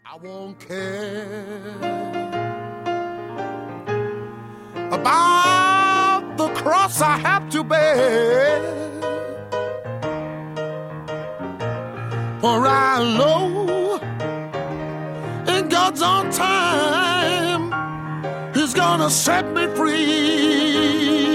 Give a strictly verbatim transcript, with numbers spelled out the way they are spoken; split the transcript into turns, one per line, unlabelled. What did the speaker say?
I won't care about the cross I have to bear, for I know in God's own time He's gonna set me free.